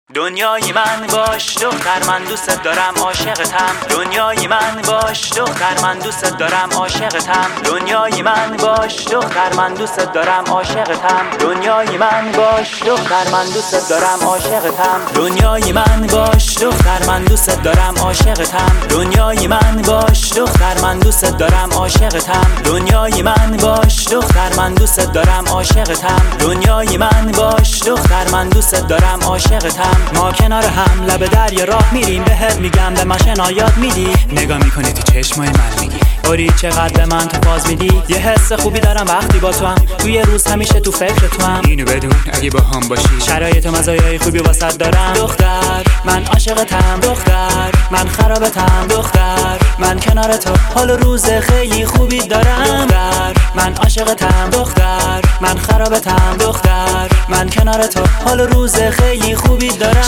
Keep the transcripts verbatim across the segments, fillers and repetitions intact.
دنیای من باش دختر، من دوست دارم عاشقتم. دنیای من باش دختر، من دوست دارم عاشقتم. دنیای من باش دختر، من دوست دارم عاشقتم. دنیای من باش دختر، من دوست دارم عاشقتم. دنیای من باش دختر، من دوست دارم عاشقتم. دنیای من باش دختر، من دوست دارم عاشقتم. دنیای من باش دختر، من دوست دارم عاشقتم. دنیای من باش دختر، من دوست دارم عاشقتم. ما کنار هم لب دریا راه میریم، بهت میگم به من شنایات میدی. نگاه میکنی تو چشمای من میگی اوری چقدر به من تو فاز میدی. یه حس خوبی دارم وقتی با تو هم، توی روز همیشه تو فکر تو هم. اینو بدون اگه با هم باشی شرایط و مزایای خوبی واسط دارم. دختر من عاشقتم، دختر من خرابتم، دختر من کنار تو حال و روز خیلی خوبی دارم. دختر من عاشقتم، دختر من خرابتم، دختر من کنار تو حال و روز خیلی خوبی دارم.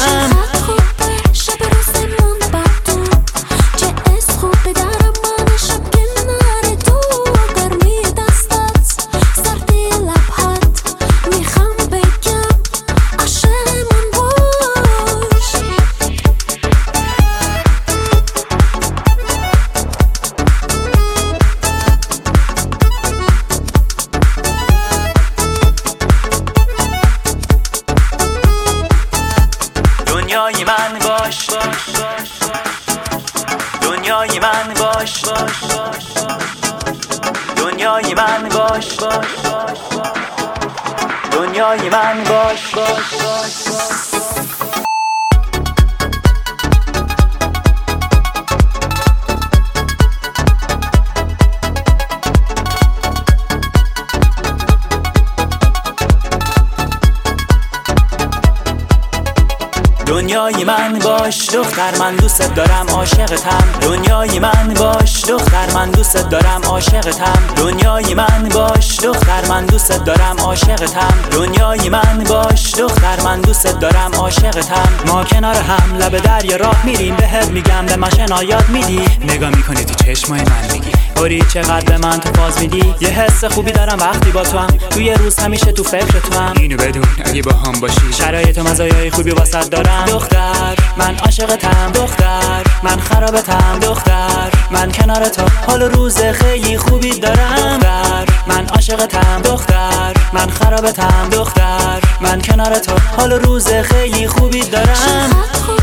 دنیای من باش، دنیای من باش، دنیای من باش، دنیای من باش. دنیای من باش دختر، من دوست دارم عاشقتم. دنیای من باش دختر، من دوست دارم عاشقتم. دنیای من باش دختر، من دوست دارم عاشقتم. دنیای من باش دختر، من دوست دارم عاشقتم. ما کنار هم لب دریا راه میریم، بهت میگم به من شنایات میدی. نگاه میکنی تو چشمای من میگی اوری چقدر به من تو فاز میدی. یه حس خوبی دارم وقتی با تو هم، توی روز همیشه تو فکر تو هم. اینو بدون اگه با هم باشی شرایط و مزایای خوبی واسط دارم. دختر من عاشقتم، دختر من خرابتم، دختر من کنار تو حال و روز خیلی خوبی دارم. دختر من عاشقتم، دختر من خرابتم، دختر من کنار تو حال و روز خیلی خوبی دارم.